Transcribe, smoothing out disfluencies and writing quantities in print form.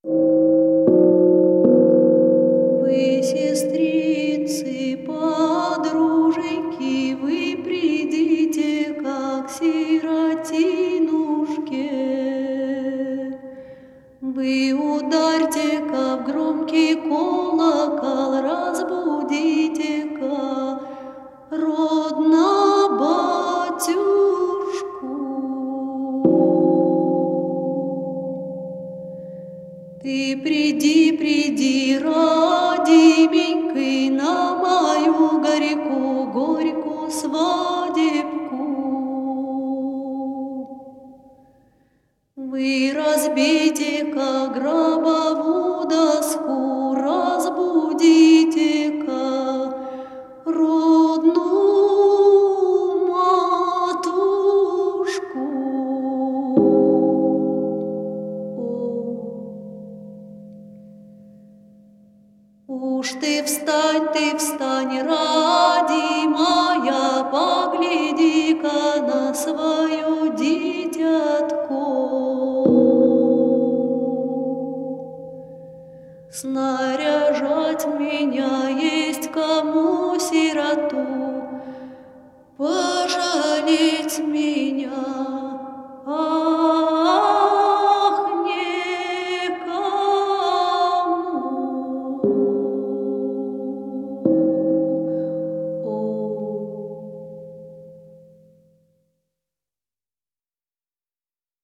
Вы, сестрицы, подруженьки, вы придите, как сиротинушке. Вы ударьте-ка в громкий колокол, разбудите-ка родно батюшку. Ты приди, приди, родименький, на мою горькую свадебку. Вы разбейте-ка гробовую доску, разбудите-ка родную матушку. Уж ты встань, родимая, погляди-ка на свое дитятко. Снаряжать меня